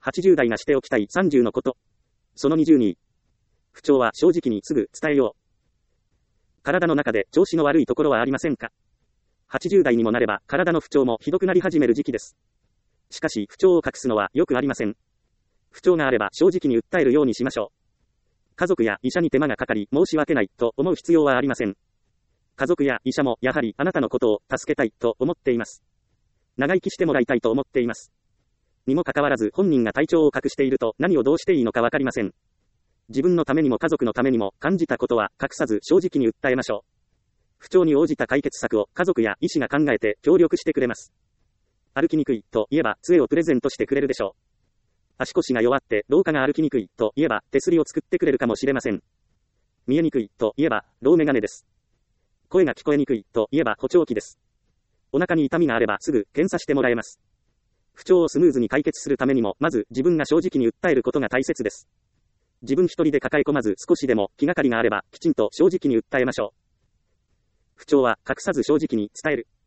80代がしておきたい30のこと。その22。不調は正直にすぐ伝えよう。体の中で調子の悪いところはありませんか？ 80 代にもなれば体の不調もひどくなり始める時期です。しかし不調を隠すのはよくありません。不調があれば正直に訴えるようにしましょう。家族や医者に手間がかかり申し訳ないと思う必要はありません。家族や医者もやはりあなたのことを助けたいと思っています。長生きしてもらいたいと思っています。にもかかわらず本人が体調を隠していると何をどうしていいのかわかりません。自分のためにも家族のためにも感じたことは隠さず正直に訴えましょう。不調に応じた解決策を家族や医師が考えて協力してくれます。歩きにくいと言えば杖をプレゼントしてくれるでしょう。足腰が弱って廊下が歩きにくいと言えば手すりを作ってくれるかもしれません。見えにくいと言えば老眼鏡です。声が聞こえにくいと言えば補聴器です。お腹に痛みがあればすぐ検査してもらえます。不調をスムーズに解決するためにもまず自分が正直に訴えることが大切です。自分一人で抱え込まず少しでも気がかりがあればきちんと正直に訴えましょう。不調は隠さず正直に伝える。